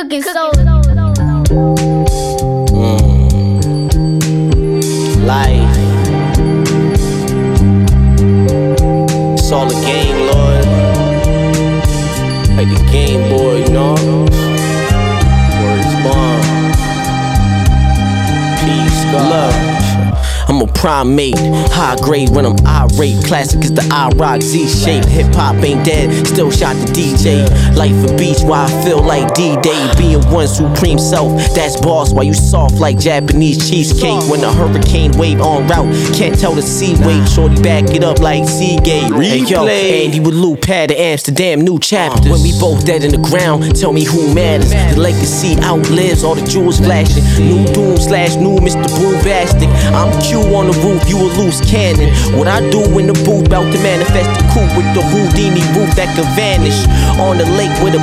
Cooking soul. Life. It's all a game, Lord. Like the Game Boy, you know? Words bomb. Peace, God. Love. I'm a primate, high grade when I'm irate. Classic is the I-Rock Z-shape. Hip-hop ain't dead, still shot the DJ. Life a beach, why I feel like D-Day. Being one supreme self, that's boss. Why you soft like Japanese cheesecake? When a hurricane wave on route, can't tell the sea weight. Shorty back it up like Seagate. Hey yo, Andy with Lou Pad to Amsterdam, new chapters. When we both dead in the ground, tell me who matters. The legacy outlives all the jewels flashing. New Doom / new Mr. Bombastic. I'm Q on the roof, you a loose cannon. What I do in the booth, bout to manifest the coup with the Houdini roof that can vanish. On the lake with a